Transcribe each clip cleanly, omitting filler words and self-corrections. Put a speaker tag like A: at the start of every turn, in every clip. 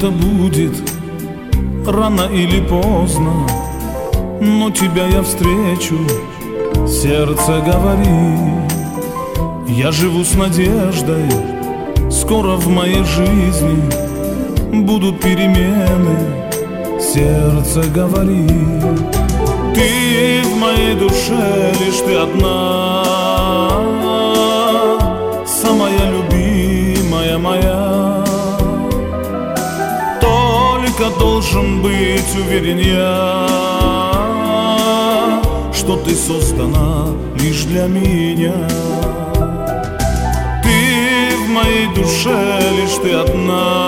A: это будет рано или поздно, но тебя я встречу, сердце говорит. Я живу с надеждой, скоро в моей жизни будут перемены, сердце говорит. Ты в моей душе, лишь ты одна, самая любимая моя. Только должен быть уверен я, что ты создана лишь для меня. Ты в моей душе, лишь ты одна,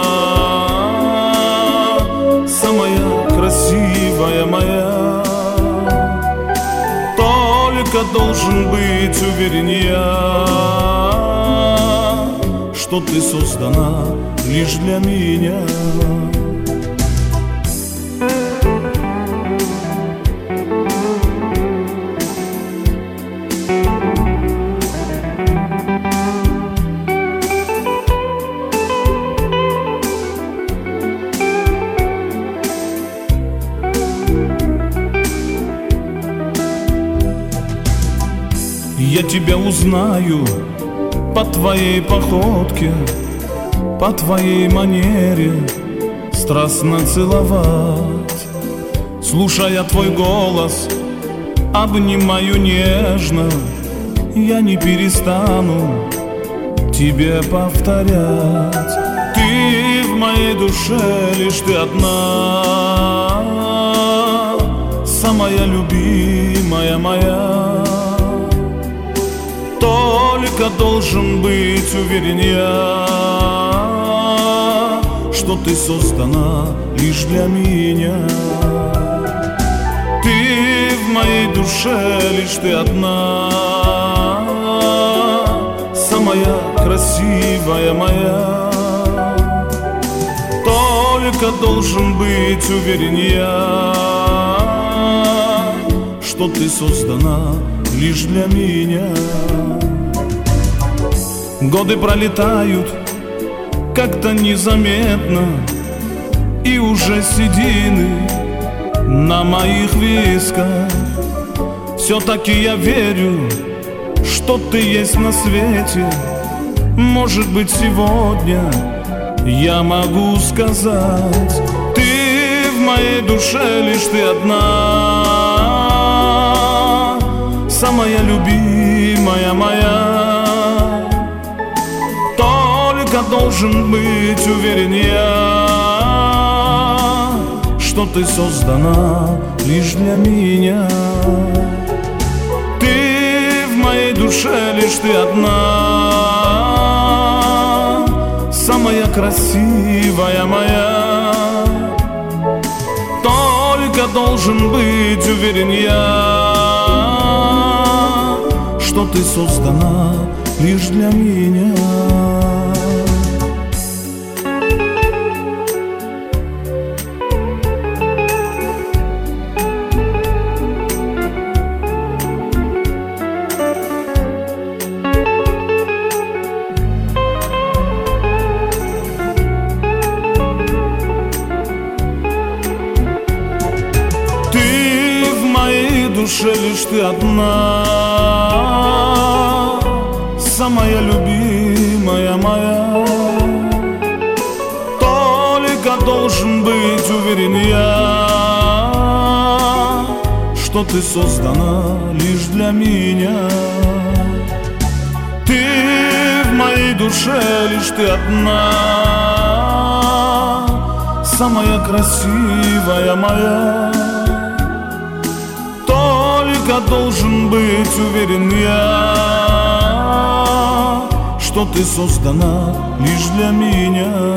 A: самая красивая моя. Только должен быть уверен я, что ты создана лишь для меня. Я тебя узнаю по твоей походке, по твоей манере страстно целовать. Слушая твой голос, обнимаю нежно, я не перестану тебе повторять. Ты в моей душе, лишь ты одна, самая любимая моя. Только должен быть уверен я, что ты создана лишь для меня. Ты в моей душе, лишь ты одна, самая красивая моя. Только должен быть уверен я, что ты создана лишь для меня. Годы пролетают как-то незаметно, и уже седины на моих висках. Все-таки я верю, что ты есть на свете. Может быть, сегодня я могу сказать: ты в моей душе, лишь ты одна, самая любимая моя. Только должен быть уверен я, что ты создана лишь для меня. Ты в моей душе, лишь ты одна, самая красивая моя. Только должен быть уверен я, что ты создана лишь для меня. Лишь ты одна, самая любимая моя. Только должен быть уверен я, что ты создана лишь для меня. Ты в моей душе, лишь ты одна, самая красивая моя. Только должен быть уверен я, что ты создана лишь для меня.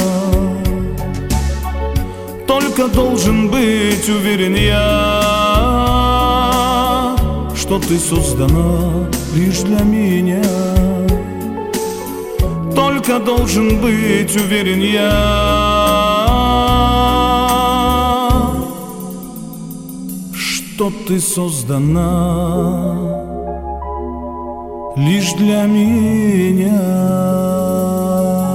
A: Только должен быть уверен я, что ты создана лишь для меня. Только должен быть уверен я, что ты создана лишь для меня.